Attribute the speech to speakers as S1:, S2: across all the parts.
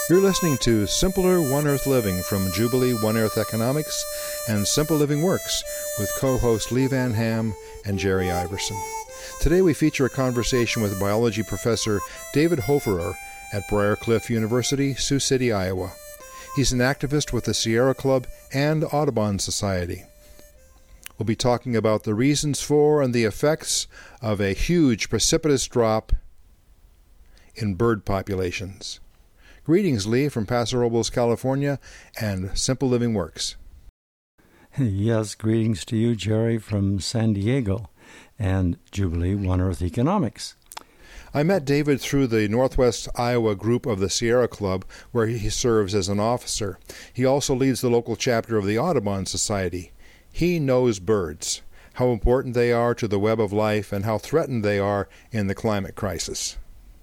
S1: You're listening to Simpler One Earth Living from Jubilee One Earth Economics and Simple Living Works with co-host Lee Van Ham and Jerry Iverson. Today we feature a conversation with biology professor David Hoferer at Briarcliff University, Sioux City, Iowa. He's an activist with the Sierra Club and Audubon Society. We'll be talking about the reasons for and the effects of a huge precipitous drop in bird populations. Greetings, Lee, from Paso Robles, California, and Simple Living Works.
S2: Yes, greetings to you, Jerry, from San Diego, and Jubilee One Earth Economics.
S1: I met David through the Northwest Iowa group of the Sierra Club, where he serves as an officer. He also leads the local chapter of the Audubon Society. He knows birds, how important they are to the web of life, and how threatened they are in the climate crisis.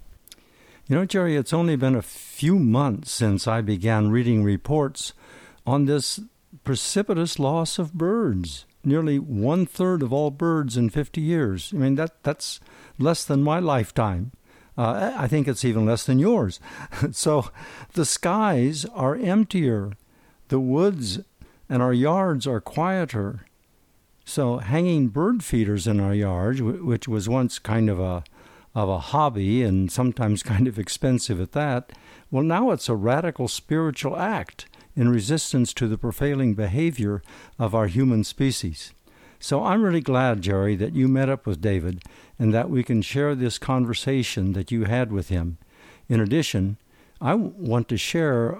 S2: You know, Jerry, it's only been a few months since I began reading reports on this precipitous loss of birds. Nearly 1/3 of all birds in 50 years. I mean, that's less than my lifetime. I think it's even less than yours. So the skies are emptier. The woods and our yards are quieter. So hanging bird feeders in our yards, which was once kind of a hobby and sometimes kind of expensive at that, well, now it's a radical spiritual act in resistance to the prevailing behavior of our human species. So I'm really glad, Jerry, that you met up with David and that we can share this conversation that you had with him. In addition, I want to share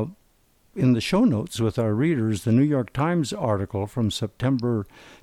S2: in the show notes with our readers the New York Times article from September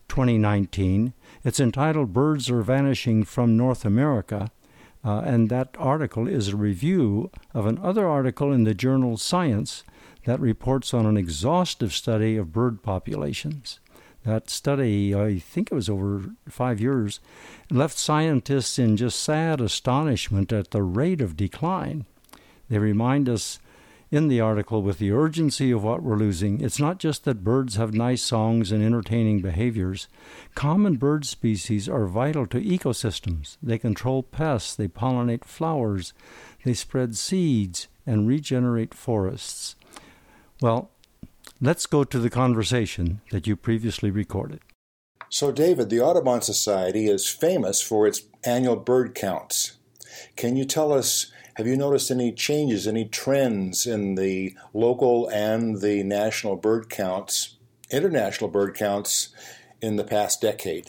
S2: 2019. It's entitled "Birds Are Vanishing from North America," and that article is a review of another article in the journal Science that reports on an exhaustive study of bird populations. That study, I think it was over 5 years, left scientists in just sad astonishment at the rate of decline. They remind us in the article, with the urgency of what we're losing, it's not just that birds have nice songs and entertaining behaviors. Common bird species are vital to ecosystems. They control pests, they pollinate flowers, they spread seeds, and regenerate forests. Well, let's go to the conversation that you previously recorded.
S1: So, David, the Audubon Society is famous for its annual bird counts. Can you tell us, have you noticed any changes, any trends in the local and the national bird counts, international bird counts, in the past decade?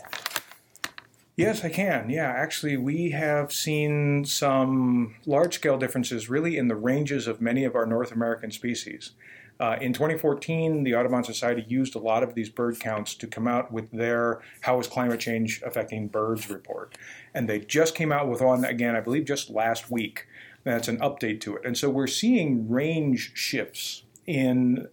S3: Yes, I can. Yeah, actually, we have seen some large-scale differences really in the ranges of many of our North American species. In 2014, the Audubon Society used a lot of these bird counts to come out with their How is Climate Change Affecting Birds report. And they just came out with one, again, I believe just last week. That's an update to it. And so we're seeing range shifts in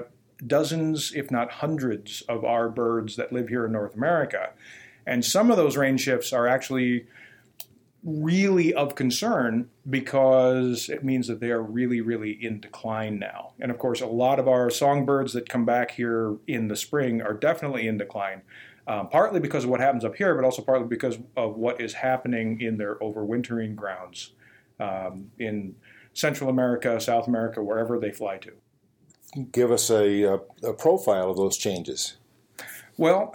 S3: dozens, if not hundreds, of our birds that live here in North America. And some of those range shifts are actually really of concern because it means that they are really, really in decline now. And of course, a lot of our songbirds that come back here in the spring are definitely in decline, partly because of what happens up here, but also partly because of what is happening in their overwintering grounds in Central America, South America, wherever they fly to.
S1: Give us a profile of those changes.
S3: Well,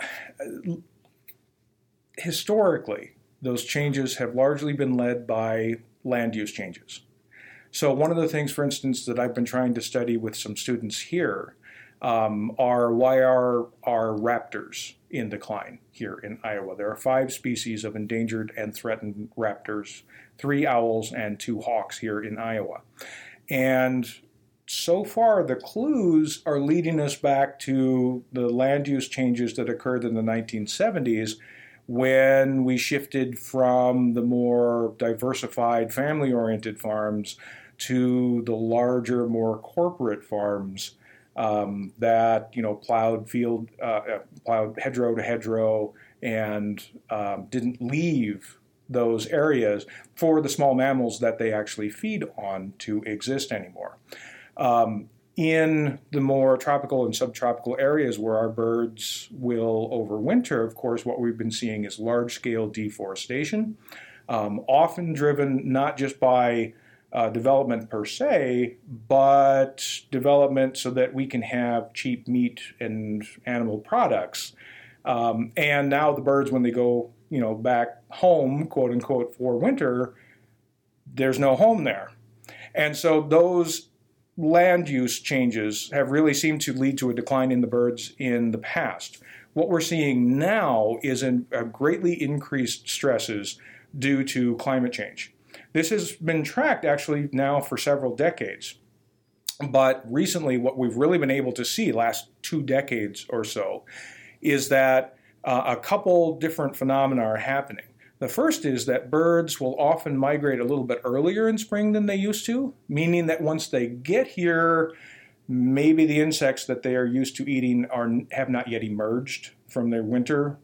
S3: historically, those changes have largely been led by land use changes. So one of the things, for instance, that I've been trying to study with some students here are why are raptors in decline here in Iowa. There are 5 species of endangered and threatened raptors, 3 owls and 2 hawks here in Iowa. And so far, the clues are leading us back to the land use changes that occurred in the 1970s when we shifted from the more diversified family-oriented farms to the larger, more corporate farms that, plowed hedgerow to hedgerow and didn't leave those areas for the small mammals that they actually feed on to exist anymore. In the more tropical and subtropical areas where our birds will overwinter, of course, what we've been seeing is large-scale deforestation, often driven not just by development per se, but development so that we can have cheap meat and animal products. And now the birds, when they go, back home, quote unquote, for winter, there's no home there. And so those land use changes have really seemed to lead to a decline in the birds in the past. What we're seeing now is a greatly increased stresses due to climate change. This has been tracked actually now for several decades. But recently, what we've really been able to see, last 2 decades or so, is that a couple different phenomena are happening. The first is that birds will often migrate a little bit earlier in spring than they used to, meaning that once they get here, maybe the insects that they are used to eating have not yet emerged from their winter,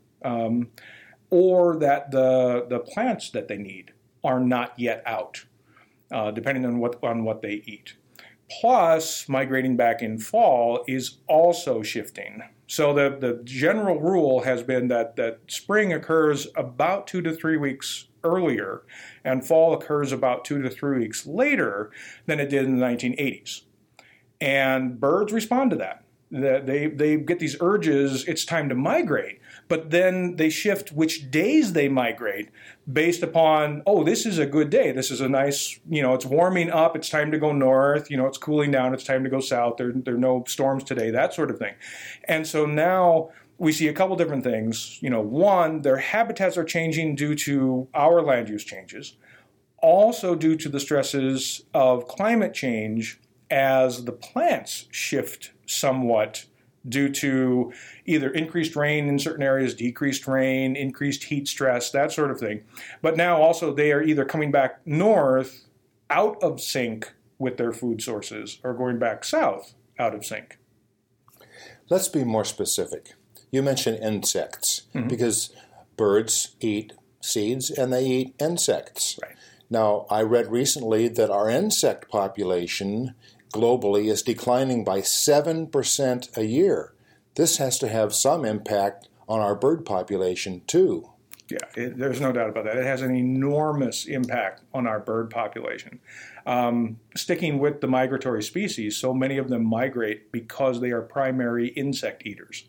S3: or that the plants that they need are not yet out, depending on what they eat. Plus, migrating back in fall is also shifting. So the general rule has been that spring occurs about 2 to 3 weeks earlier, and fall occurs about 2 to 3 weeks later than it did in the 1980s. And birds respond to that. They get these urges, it's time to migrate, but then they shift which days they migrate based upon, this is a good day. This is a nice, it's warming up, it's time to go north, it's cooling down, it's time to go south, there are no storms today, that sort of thing. And so now we see a couple different things. One, their habitats are changing due to our land use changes, also due to the stresses of climate change as the plants shift somewhat due to either increased rain in certain areas, decreased rain, increased heat stress, that sort of thing. But now also they are either coming back north out of sync with their food sources or going back south out of sync.
S1: Let's be more specific. You mentioned insects, because birds eat seeds and they eat insects.
S3: Right.
S1: Now, I read recently that our insect population globally is declining by 7% a year. This has to have some impact on our bird population too.
S3: Yeah, there's no doubt about that. It has an enormous impact on our bird population. Sticking with the migratory species, so many of them migrate because they are primary insect eaters.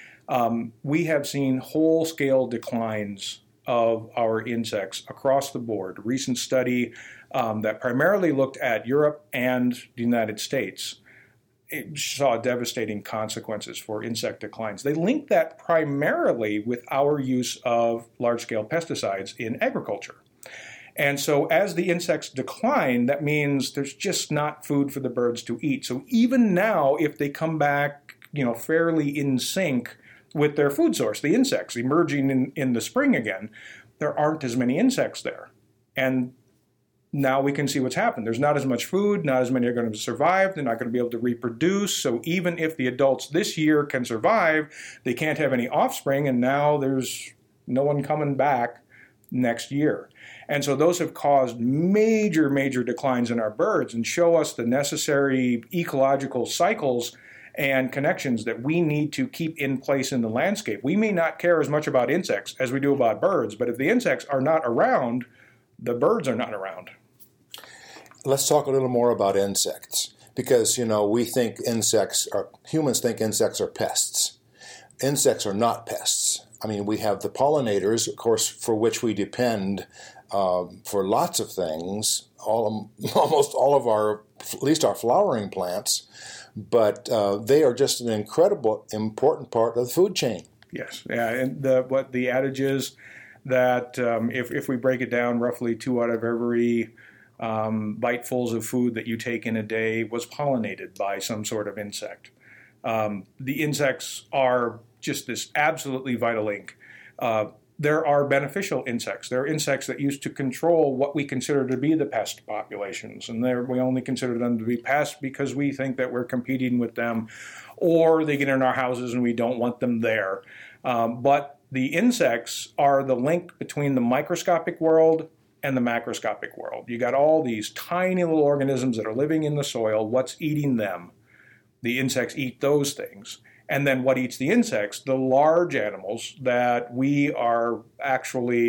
S3: We have seen whole-scale declines of our insects across the board. A recent study that primarily looked at Europe and the United States, it saw devastating consequences for insect declines. They linked that primarily with our use of large-scale pesticides in agriculture. And so as the insects decline, that means there's just not food for the birds to eat. So even now, if they come back, fairly in sync with their food source, the insects emerging in the spring again, there aren't as many insects there. And now we can see what's happened. There's not as much food, not as many are going to survive, they're not going to be able to reproduce. So even if the adults this year can survive, they can't have any offspring, and now there's no one coming back next year. And so those have caused major, major declines in our birds and show us the necessary ecological cycles and connections that we need to keep in place in the landscape. We may not care as much about insects as we do about birds, but if the insects are not around, the birds are not around.
S1: Let's talk a little more about insects, because, humans think insects are pests. Insects are not pests. I mean, we have the pollinators, of course, for which we depend for lots of things, almost all of at least our flowering plants, but they are just an incredible, important part of the food chain.
S3: Yes, yeah, and what the adage is that if we break it down, roughly 2 out of every bitefuls of food that you take in a day was pollinated by some sort of insect. The insects are just this absolutely vital link. There are beneficial insects. There are insects that used to control what we consider to be the pest populations, and we only consider them to be pests because we think that we're competing with them, or they get in our houses and we don't want them there. But the insects are the link between the microscopic world and the macroscopic world. You got all these tiny little organisms that are living in the soil. What's eating them? The insects eat those things. And then what eats the insects? The large animals that we are actually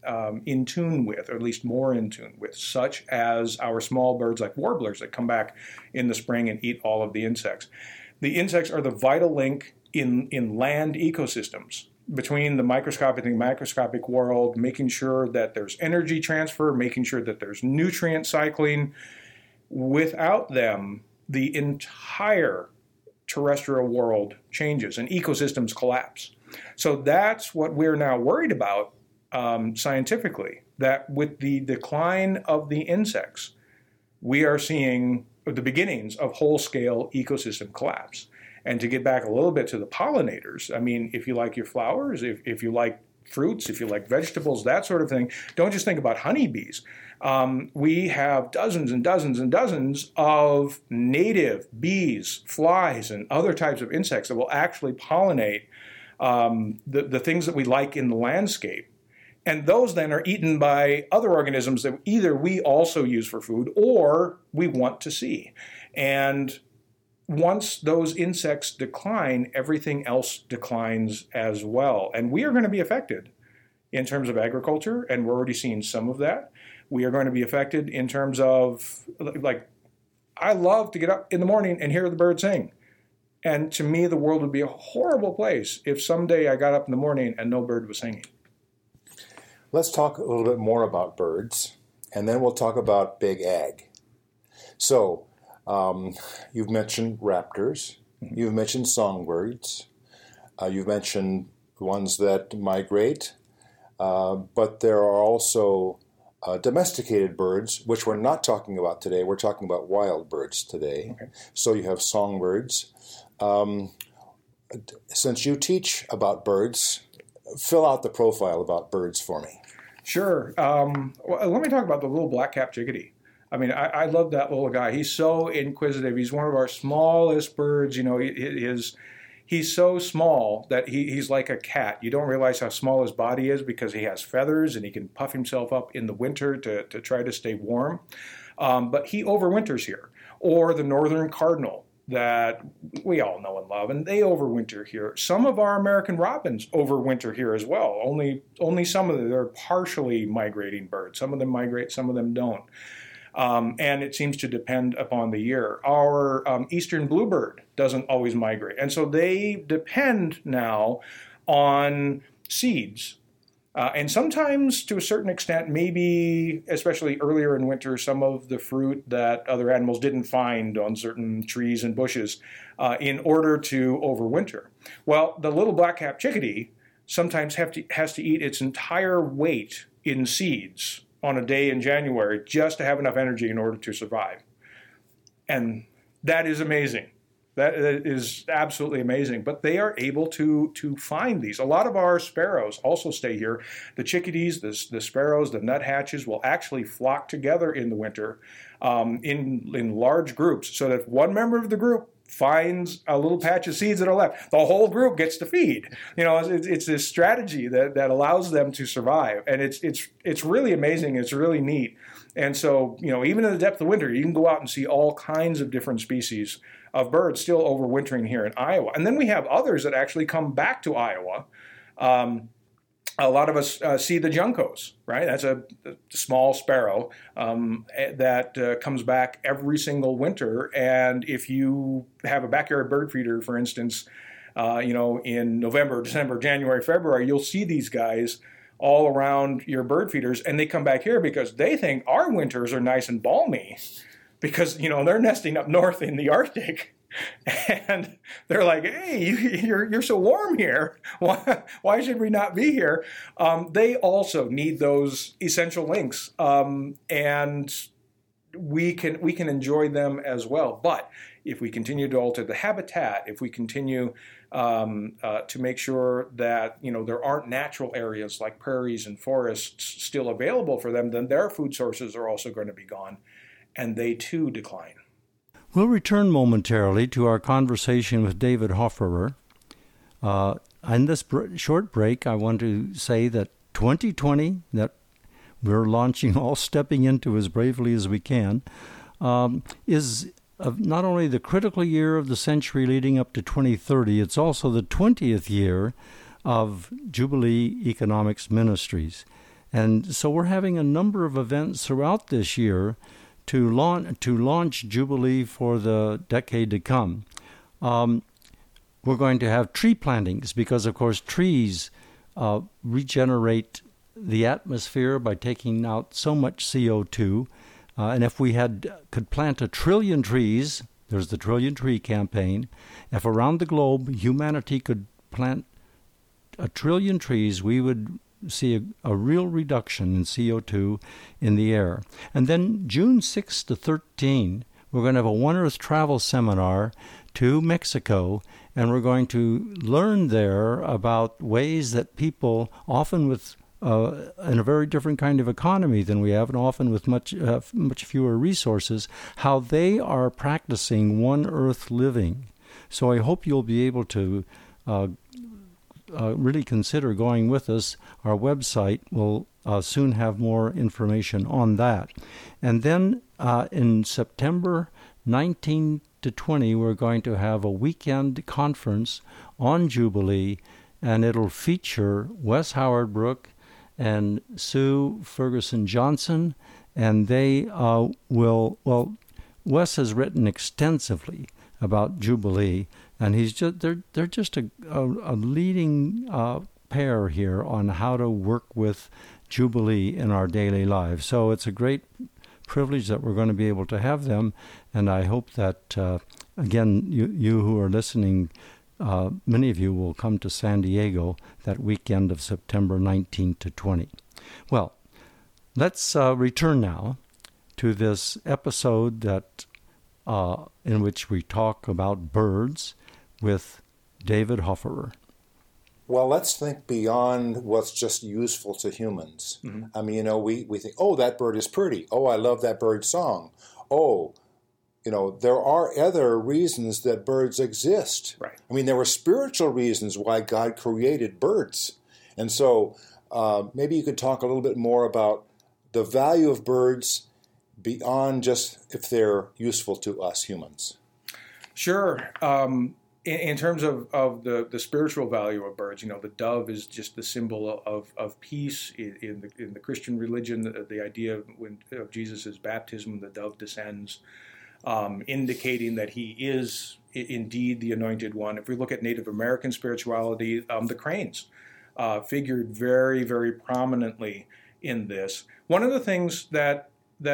S3: in tune with, or at least more in tune with, such as our small birds like warblers that come back in the spring and eat all of the insects. The insects are the vital link in land ecosystems between the microscopic and macroscopic world, making sure that there's energy transfer, making sure that there's nutrient cycling. Without them, the entire terrestrial world changes and ecosystems collapse. So that's what we're now worried about scientifically, that with the decline of the insects, we are seeing the beginnings of whole-scale ecosystem collapse. And to get back a little bit to the pollinators, I mean, if you like your flowers, if you like fruits, if you like vegetables, that sort of thing, don't just think about honeybees. We have dozens and dozens and dozens of native bees, flies, and other types of insects that will actually pollinate the things that we like in the landscape. And those then are eaten by other organisms that either we also use for food or we want to see. And once those insects decline, everything else declines as well. And we are going to be affected in terms of agriculture, and we're already seeing some of that. We are going to be affected in terms of, like, I love to get up in the morning and hear the birds sing. And to me, the world would be a horrible place if someday I got up in the morning and no bird was singing.
S1: Let's talk a little bit more about birds, and then we'll talk about big ag. So, you've mentioned raptors, you've mentioned songbirds, you've mentioned ones that migrate, but there are also domesticated birds, which we're not talking about today. We're talking about wild birds today. Okay. So you have songbirds. Since you teach about birds, fill out the profile about birds for me. Sure.
S3: Well, let me talk about the little black-capped chickadee. I mean, I love that little guy. He's so inquisitive. He's one of our smallest birds. You know, he's so small that he's like a cat. You don't realize how small his body is because he has feathers and he can puff himself up in the winter to try to stay warm. But he overwinters here. Or the northern cardinal that we all know and love, and they overwinter here. Some of our American robins overwinter here as well. Only some of them. They're partially migrating birds. Some of them migrate, some of them don't. And it seems to depend upon the year. Our eastern bluebird doesn't always migrate. And so they depend now on seeds. And sometimes, to a certain extent, maybe, especially earlier in winter, some of the fruit that other animals didn't find on certain trees and bushes in order to overwinter. Well, the little black-capped chickadee sometimes has to eat its entire weight in seeds on a day in January just to have enough energy in order to survive. And that is amazing. That is absolutely amazing. But they are able to find these. A lot of our sparrows also stay here. The chickadees, the sparrows, the nuthatches will actually flock together in the winter in large groups, so that if one member of the group finds a little patch of seeds that are left, the whole group gets to feed. You know, it's this strategy that allows them to survive, and it's really amazing. It's really neat. And so, you know, even in the depth of winter, you can go out and see all kinds of different species of birds still overwintering here in Iowa. And then we have others that actually come back to Iowa. A lot of us see the juncos, right? That's a small sparrow that comes back every single winter. And if you have a backyard bird feeder, for instance, you know, in November, December, January, February, you'll see these guys all around your bird feeders, and they come back here because they think our winters are nice and balmy. Because, you know, they're nesting up north in the Arctic, and they're like, hey, you're so warm here. Why should we not be here? They also need those essential links, and we can enjoy them as well. But if we continue to alter the habitat, if we continue to make sure that, you know, there aren't natural areas like prairies and forests still available for them, then their food sources are also going to be gone. And they too decline.
S2: We'll return momentarily to our conversation with David Hofferer. In this short break, I want to say that 2020, that we're launching, all stepping into as bravely as we can, is not only the critical year of the century leading up to 2030, it's also the 20th year of Jubilee Economics Ministries. And so we're having a number of events throughout this year to launch Jubilee for the decade to come. We're going to have tree plantings because, of course, trees regenerate the atmosphere by taking out so much CO2. And if we could plant 1 trillion trees, there's the Trillion Tree Campaign. If around the globe humanity could plant 1 trillion trees, we would see a real reduction in CO2 in the air. And then June 6 to 13, we're going to have a One Earth travel seminar to Mexico, and we're going to learn there about ways that people, often with in a very different kind of economy than we have, and often with much fewer resources, how they are practicing One Earth living. So I hope you'll be able to really consider going with us. Our website will soon have more information on that. And then in September 19 to 20, we're going to have a weekend conference on Jubilee, and it'll feature Wes Howard Brook and Sue Ferguson Johnson, and they Wes has written extensively about Jubilee, and they're just a leading pair here on how to work with Jubilee in our daily lives. So it's a great privilege that we're going to be able to have them, and I hope that, again, you who are listening, many of you will come to San Diego that weekend of September 19 to 20. Well, let's return now to this episode that in which we talk about birds with David Hofferer.
S1: Well, let's think beyond what's just useful to humans. Mm-hmm. I mean, we think, oh, that bird is pretty. Oh, I love that bird's song. Oh, there are other reasons that birds exist.
S3: Right.
S1: I mean, there were spiritual reasons why God created birds. And so maybe you could talk a little bit more about the value of birds beyond just if they're useful to us humans. Sure.
S3: In terms of the spiritual value of birds, the dove is just the symbol of peace. In the Christian religion, the idea of Jesus' baptism, the dove descends, indicating that he is indeed the anointed one. If we look at Native American spirituality, the cranes figured very, very prominently in this. One of the things that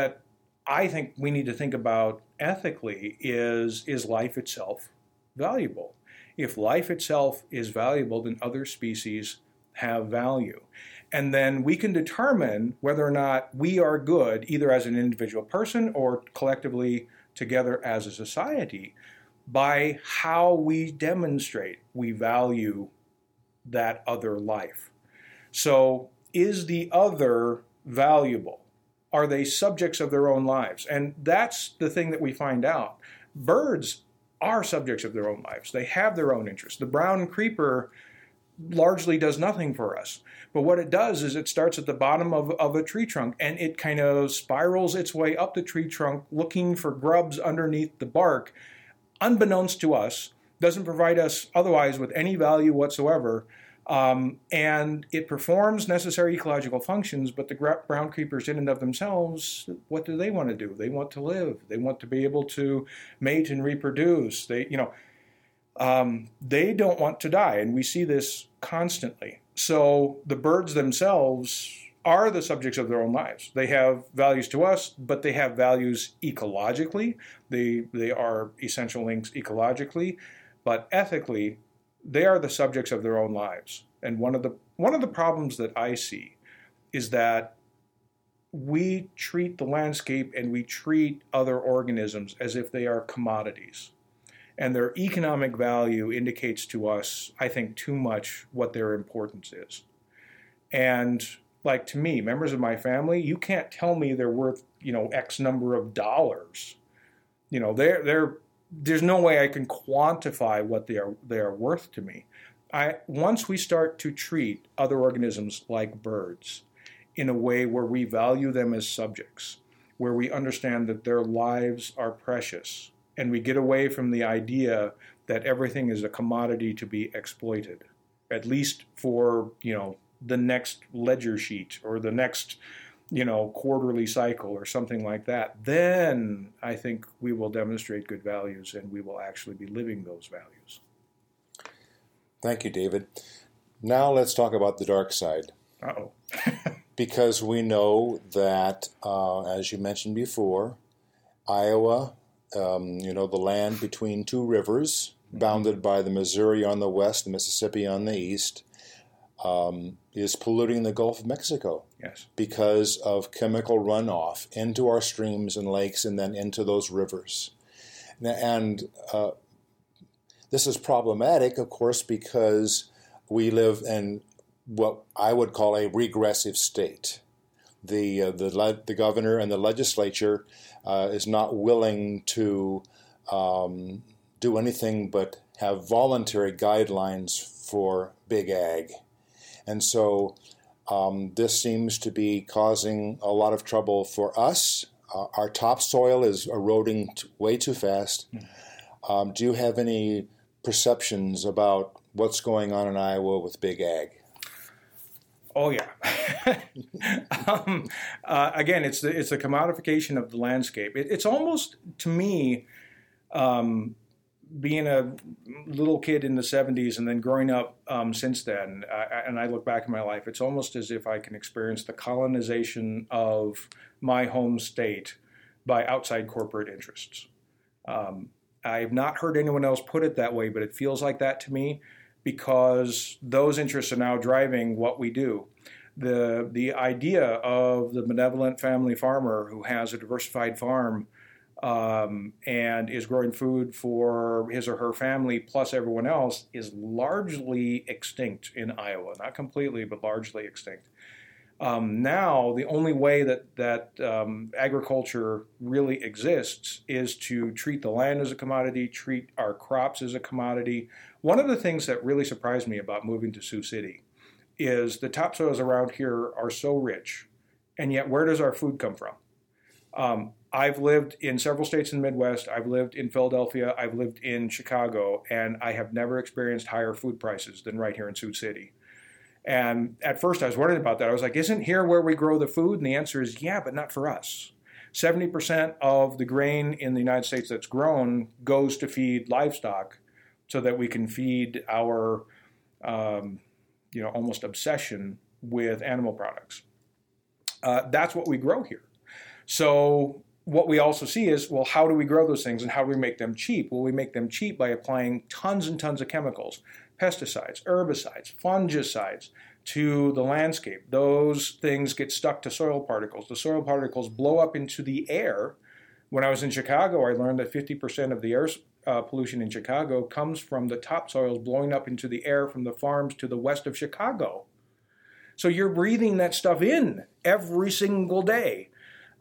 S3: I think we need to think about ethically is life itself valuable? If life itself is valuable, then other species have value. And then we can determine whether or not we are good, either as an individual person or collectively together as a society, by how we demonstrate we value that other life. So, is the other valuable? Are they subjects of their own lives? And that's the thing that we find out. Birds are subjects of their own lives. They have their own interests. The brown creeper largely does nothing for us. But what it does is it starts at the bottom of a tree trunk, and it kind of spirals its way up the tree trunk looking for grubs underneath the bark, unbeknownst to us, doesn't provide us otherwise with any value whatsoever. And it performs necessary ecological functions, but the brown creepers in and of themselves, what do they want to do? They want to live. They want to be able to mate and reproduce. They don't want to die, and we see this constantly. So the birds themselves are the subjects of their own lives. They have values to us, but they have values ecologically. They are essential links ecologically, but ethically, they are the subjects of their own lives. And one of the problems that I see is that we treat the landscape and we treat other organisms as if they are commodities. And their economic value indicates to us, I think, too much what their importance is. And like to me, members of my family, you can't tell me they're worth, X number of dollars. There's no way I can quantify what they are worth to me. Once we start to treat other organisms like birds in a way where we value them as subjects, where we understand that their lives are precious, and we get away from the idea that everything is a commodity to be exploited, at least for, the next ledger sheet or the next, quarterly cycle or something like that, then I think we will demonstrate good values and we will actually be living those values.
S1: Thank you, David. Now let's talk about the dark side.
S3: Uh-oh.
S1: Because we know that, as you mentioned before, Iowa, the land between two rivers, bounded by the Missouri on the west, the Mississippi on the east, is polluting the Gulf of Mexico.
S3: Yes.
S1: Because of chemical runoff into our streams and lakes and then into those rivers. And this is problematic, of course, because we live in what I would call a regressive state. The governor and the legislature is not willing to do anything but have voluntary guidelines for big ag. And so this seems to be causing a lot of trouble for us. Our topsoil is eroding way too fast. Do you have any perceptions about what's going on in Iowa with big ag?
S3: Oh yeah. Again, it's the commodification of the landscape. It's almost, to me, being a little kid in the 70s and then growing up since then, and I look back in my life, it's almost as if I can experience the colonization of my home state by outside corporate interests. I've not heard anyone else put it that way, but it feels like that to me because those interests are now driving what we do. The idea of the benevolent family farmer who has a diversified farm and is growing food for his or her family plus everyone else is largely extinct in Iowa. Not completely, but largely extinct. Now, the only way that agriculture really exists is to treat the land as a commodity, treat our crops as a commodity. One of the things that really surprised me about moving to Sioux City is the topsoils around here are so rich, and yet where does our food come from? I've lived in several states in the Midwest. I've lived in Philadelphia. I've lived in Chicago, and I have never experienced higher food prices than right here in Sioux City. And at first I was worried about that. I was like, isn't here where we grow the food? And the answer is, yeah, but not for us. 70% of the grain in the United States that's grown goes to feed livestock so that we can feed our, almost obsession with animal products. That's what we grow here. So what we also see is, well, how do we grow those things and how do we make them cheap? Well, we make them cheap by applying tons and tons of chemicals, pesticides, herbicides, fungicides to the landscape. Those things get stuck to soil particles. The soil particles blow up into the air. When I was in Chicago, I learned that 50% of the air pollution in Chicago comes from the topsoils blowing up into the air from the farms to the west of Chicago. So you're breathing that stuff in every single day.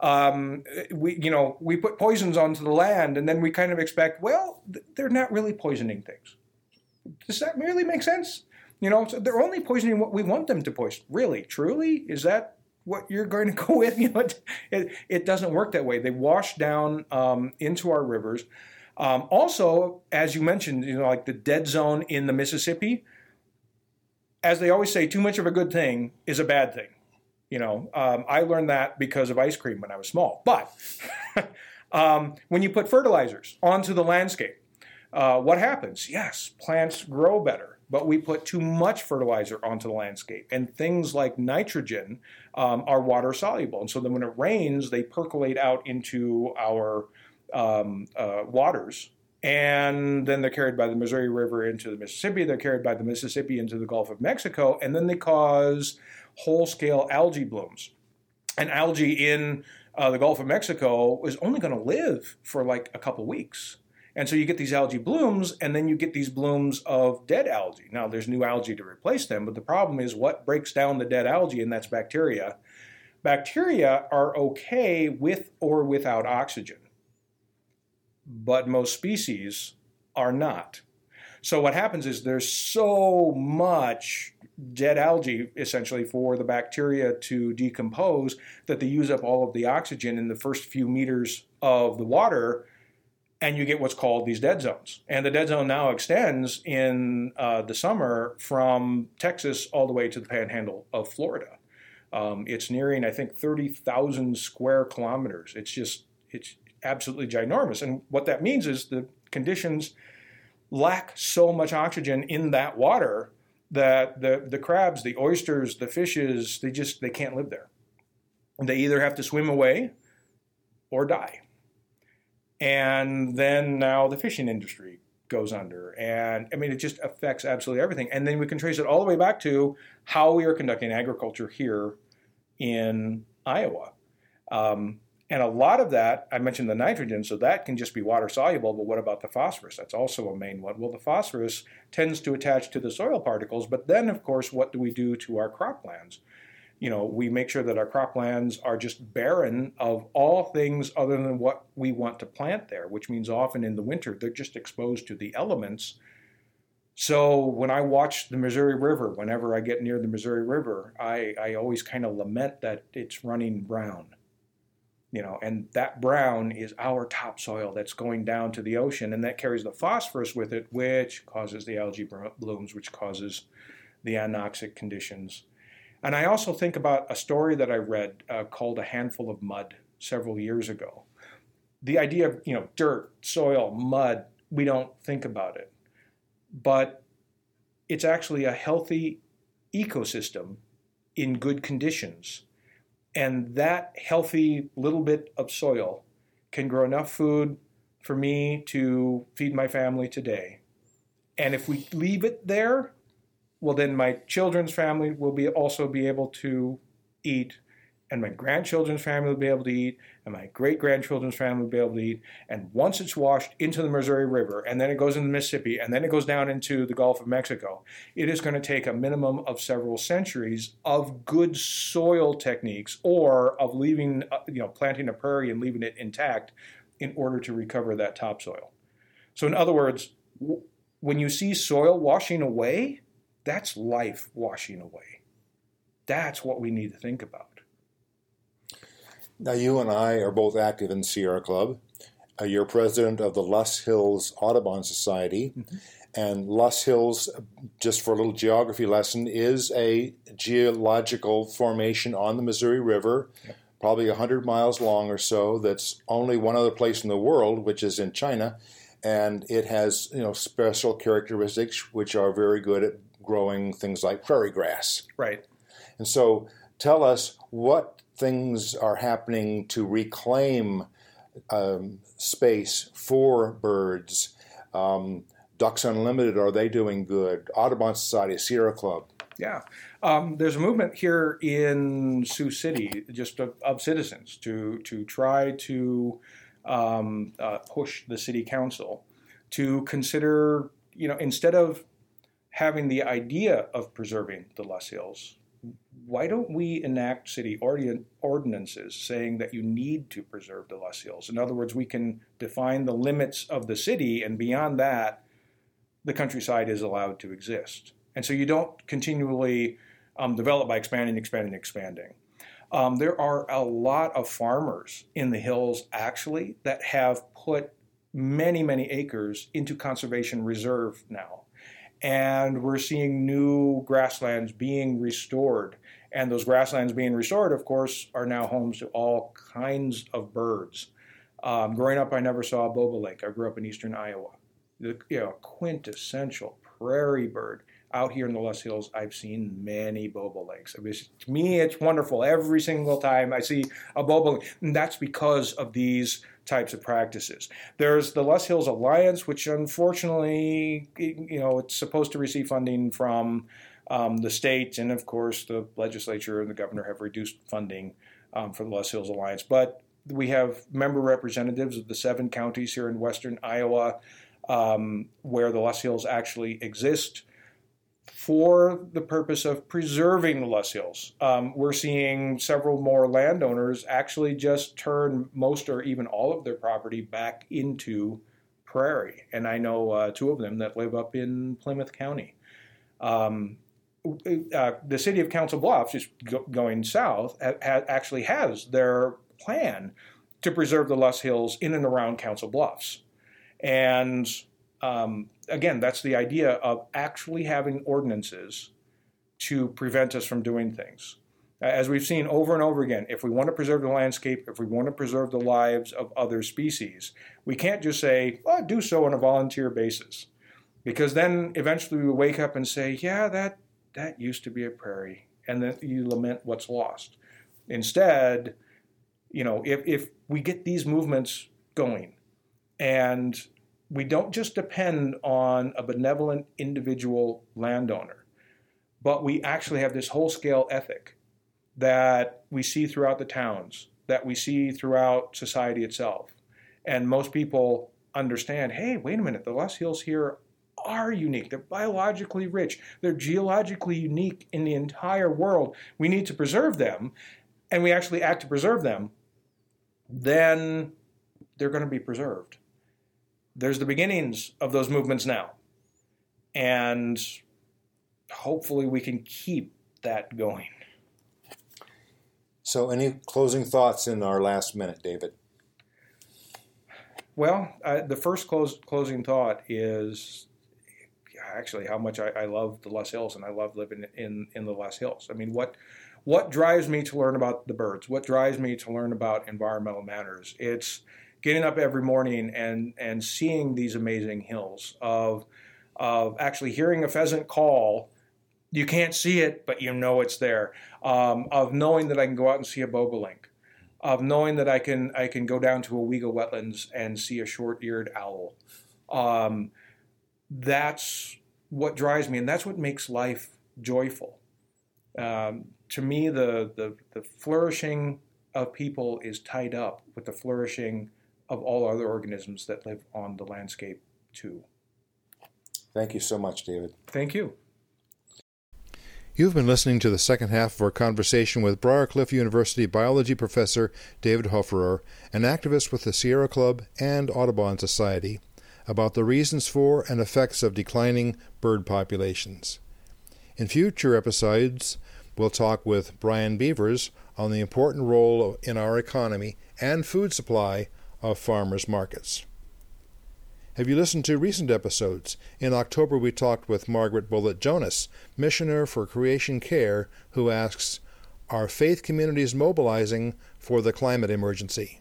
S3: We put poisons onto the land and then we kind of expect, well, they're not really poisoning things. Does that really make sense? So they're only poisoning what we want them to poison. Really, truly? Is that what you're going to go with? It doesn't work that way. They wash down into our rivers. Also, as you mentioned, like the dead zone in the Mississippi, as they always say, too much of a good thing is a bad thing. I learned that because of ice cream when I was small. But when you put fertilizers onto the landscape, what happens? Yes, plants grow better, but we put too much fertilizer onto the landscape. And things like nitrogen are water soluble. And so then when it rains, they percolate out into our waters. And then they're carried by the Missouri River into the Mississippi. They're carried by the Mississippi into the Gulf of Mexico. And then they cause whole-scale algae blooms. And algae in the Gulf of Mexico is only going to live for like a couple weeks. And so you get these algae blooms, and then you get these blooms of dead algae. Now, there's new algae to replace them, but the problem is what breaks down the dead algae, and that's bacteria. Bacteria are okay with or without oxygen, but most species are not. So what happens is there's so much dead algae, essentially, for the bacteria to decompose that they use up all of the oxygen in the first few meters of the water, and you get what's called these dead zones. And the dead zone now extends in the summer from Texas all the way to the panhandle of Florida. It's nearing, I think, 30,000 square kilometers. It's absolutely ginormous. And what that means is the conditions lack so much oxygen in that water that the crabs, the oysters, the fishes, they can't live there. They either have to swim away or die. And then now the fishing industry goes under. And I mean, it just affects absolutely everything. And then we can trace it all the way back to how we are conducting agriculture here in Iowa. And a lot of that, I mentioned the nitrogen, so that can just be water soluble, but what about the phosphorus? That's also a main one. Well, the phosphorus tends to attach to the soil particles, but then, of course, what do we do to our croplands? We make sure that our croplands are just barren of all things other than what we want to plant there, which means often in the winter, they're just exposed to the elements. So when I watch the Missouri River, whenever I get near the Missouri River, I always kind of lament that it's running brown. And that brown is our topsoil that's going down to the ocean, and that carries the phosphorus with it, which causes the algae blooms, which causes the anoxic conditions. And I also think about a story that I read called A Handful of Mud several years ago. The idea of, dirt, soil, mud, we don't think about it. But it's actually a healthy ecosystem in good conditions. And that healthy little bit of soil can grow enough food for me to feed my family today. And if we leave it there, well, then my children's family will also be able to eat, and my grandchildren's family will be able to eat, and my great-grandchildren's family will be able to eat. And once it's washed into the Missouri River, and then it goes into the Mississippi, and then it goes down into the Gulf of Mexico, it is going to take a minimum of several centuries of good soil techniques, or of leaving, planting a prairie and leaving it intact in order to recover that topsoil. So in other words, when you see soil washing away, that's life washing away. That's what we need to think about.
S1: Now, you and I are both active in Sierra Club. You're president of the Loess Hills Audubon Society. Mm-hmm. And Loess Hills, just for a little geography lesson, is a geological formation on the Missouri River, probably 100 miles long or so, that's only one other place in the world, which is in China. And it has, special characteristics which are very good at growing things like prairie grass.
S3: Right.
S1: And so tell us what things are happening to reclaim space for birds. Ducks Unlimited, are they doing good? Audubon Society, Sierra Club.
S3: Yeah. There's a movement here in Sioux City, just of citizens, to try to push the city council to consider, instead of having the idea of preserving the Loess Hills, why don't we enact city ordinances saying that you need to preserve the Loess Hills? In other words, we can define the limits of the city, and beyond that, the countryside is allowed to exist. And so you don't continually develop by expanding. There are a lot of farmers in the hills, actually, that have put many, many acres into conservation reserve now. And we're seeing new grasslands being restored. And those grasslands being restored, of course, are now homes to all kinds of birds. Growing up, I never saw a bobolink. I grew up in eastern Iowa. Quintessential prairie bird. Out here in the Loess Hills, I've seen many bobolinks. To me, it's wonderful. Every single time I see a bobolink, and that's because of these types of practices. There's the Loess Hills Alliance, which unfortunately, it's supposed to receive funding from the state, and of course the legislature and the governor have reduced funding for the Loess Hills Alliance. But we have member representatives of the 7 counties here in western Iowa where the Loess Hills actually exist for the purpose of preserving the Loess Hills. We're seeing several more landowners actually just turn most or even all of their property back into prairie. And I know 2 of them that live up in Plymouth County. The city of Council Bluffs, just going south, actually has their plan to preserve the Loess Hills in and around Council Bluffs. And again, that's the idea of actually having ordinances to prevent us from doing things. As we've seen over and over again, if we want to preserve the landscape, if we want to preserve the lives of other species, we can't just say, oh, do so on a volunteer basis. Because then eventually we wake up and say, yeah, that used to be a prairie. And then you lament what's lost. Instead, if we get these movements going and we don't just depend on a benevolent individual landowner, but we actually have this whole-scale ethic that we see throughout the towns, that we see throughout society itself. And most people understand, hey, wait a minute, the Loess Hills here are unique. They're biologically rich. They're geologically unique in the entire world. We need to preserve them, and we actually act to preserve them, then they're going to be preserved. There's the beginnings of those movements now. And hopefully we can keep that going.
S1: So any closing thoughts in our last minute, David?
S3: Well, the first closing thought is actually how much I love the Loess Hills, and I love living in the Loess Hills. I mean, what drives me to learn about the birds? What drives me to learn about environmental matters? It's getting up every morning and seeing these amazing hills, of actually hearing a pheasant call. You can't see it, but you know it's there. Of knowing that I can go out and see a bobolink. Of knowing that I can go down to Owego wetlands and see a short-eared owl. That's what drives me, and that's what makes life joyful. To me, the flourishing of people is tied up with the flourishing of all other organisms that live on the landscape too.
S1: Thank you so much, David.
S3: Thank you.
S1: You've been listening to the second half of our conversation with Briarcliff University biology professor David Hoferer, an activist with the Sierra Club and Audubon Society, about the reasons for and effects of declining bird populations. In future episodes, we'll talk with Brian Beavers on the important role in our economy and food supply of farmers' markets. Have you listened to recent episodes? In October, we talked with Margaret Bullitt Jonas, Missioner for Creation Care, who asks, are faith communities mobilizing for the climate emergency?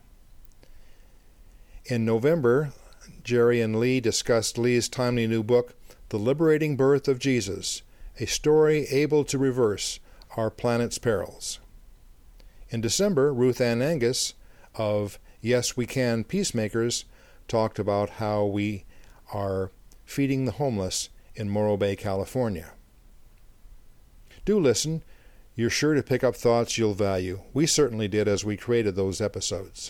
S1: In November, Jerry and Lee discussed Lee's timely new book, The Liberating Birth of Jesus, a story able to reverse our planet's perils. In December, Ruth Ann Angus of Yes We Can Peacemakers talked about how we are feeding the homeless in Morro Bay, California. Do listen. You're sure to pick up thoughts you'll value. We certainly did as we created those episodes.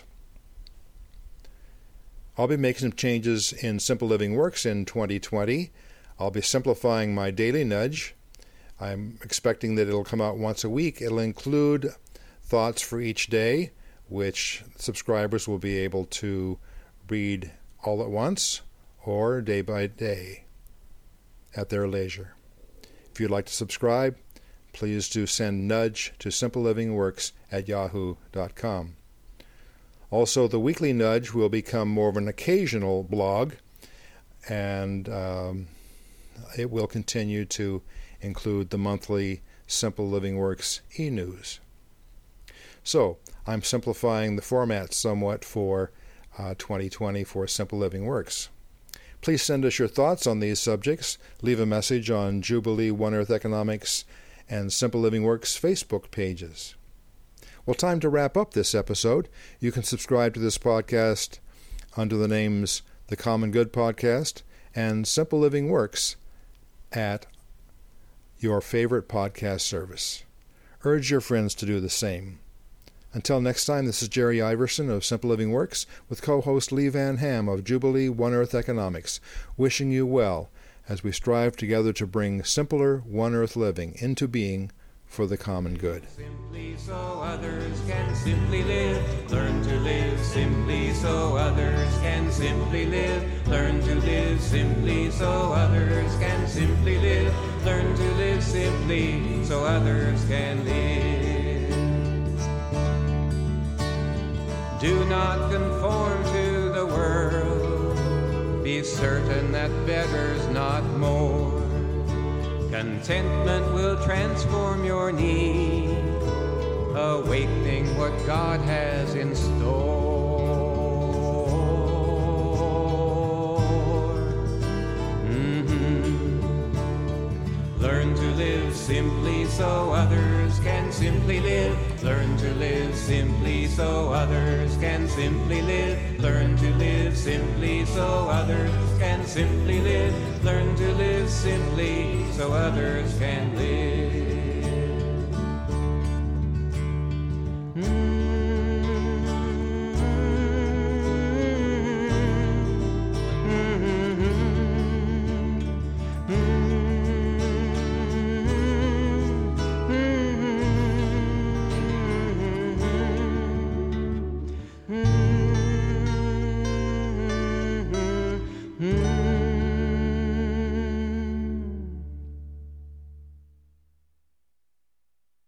S1: I'll be making some changes in Simple Living Works in 2020. I'll be simplifying my daily nudge. I'm expecting that it'll come out once a week. It'll include thoughts for each day, which subscribers will be able to read all at once or day by day at their leisure. If you'd like to subscribe, please do send nudge to simplelivingworks@yahoo.com. Also, the weekly nudge will become more of an occasional blog, and it will continue to include the monthly Simple Living Works e-news. So, I'm simplifying the format somewhat for 2020 for Simple Living Works. Please send us your thoughts on these subjects. Leave a message on Jubilee, One Earth Economics, and Simple Living Works Facebook pages. Well, time to wrap up this episode. You can subscribe to this podcast under the names The Common Good Podcast and Simple Living Works at your favorite podcast service. Urge your friends to do the same. Until next time, this is Jerry Iverson of Simple Living Works with co-host Lee Van Ham of Jubilee One Earth Economics, wishing you well as we strive together to bring simpler One Earth living into being for the common good.
S4: Simply so others can simply live, learn to live simply so others can simply live, learn to live simply so others can simply live, learn to live simply so others can live. Do not conform to the world, Be certain that better's not more. Contentment will transform your need, awakening what God has in store. Learn to live simply so others can simply live. Learn to live simply so others can simply live. Learn to live simply so others can simply live. Learn to live simply so others can live.